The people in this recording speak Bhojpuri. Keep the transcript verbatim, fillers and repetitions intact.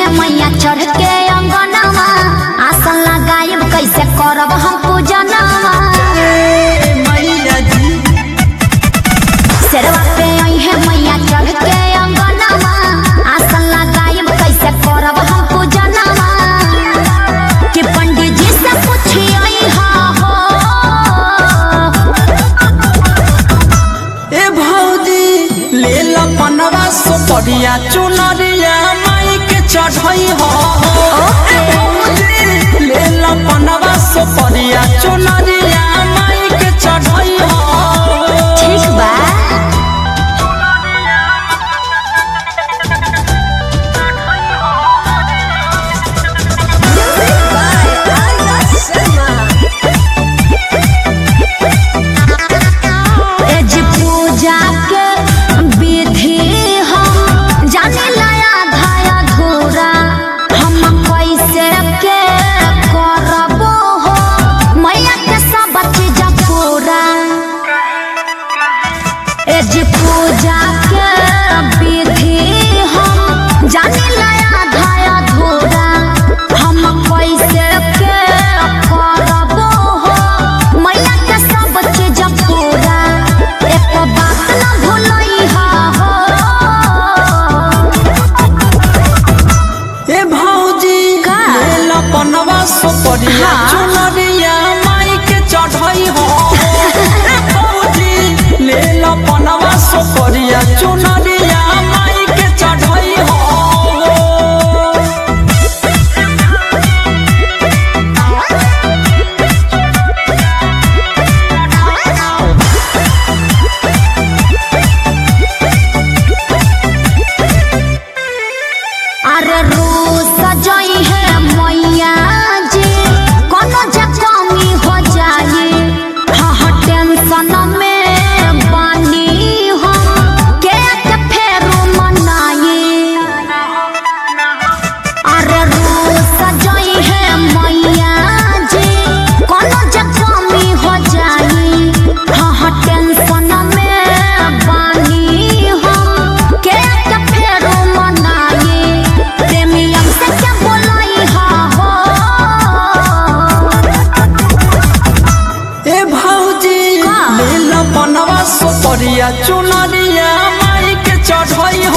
है मैया चढ़ के अंगनवा आसन लगायब कैसे करब हम पूजनवा मैया जी शेरवा पे आई है मैया चढ़ के अंगनवा आसन लगायब कैसे करब हम पूजनवा कि पंडित जी से पूछिए हो ए भौजी ले ला पनवा सुपरिया चुनरिया माई के चढ़ई हो ए भौजी ले ला पनवा सुपरिया चुनरिया माई के चढ़ई हो ठीक बा पूजा के विधि हम जाने लाया धाया धोरा हम कैसे के करबो हो मैया के सब चीज पूरा एक बात न भूलई हो ए भौजी ले ला पनवा सुपरिया चुनरिया माई के चढ़ई हो ए भौजी ले ला पनवा सुपरिया चुनरिया माई के चढ़ई हो अरे रोज सजाई है मैया जी कोनो जे कमी हो जाए हाँ हाँ टेंशन में बानी हम के के फेरू मनाई अरे रोज सजाई है मैया जी कोनो जे कमी हो जाए हाँ हाँ टेंशन में बानी हम के के फेरू मनाई प्रेमियम से क्या बोलाई हो ए भौजी ले ला पनवा सुपरिया चुनरिया माई के चढ़ई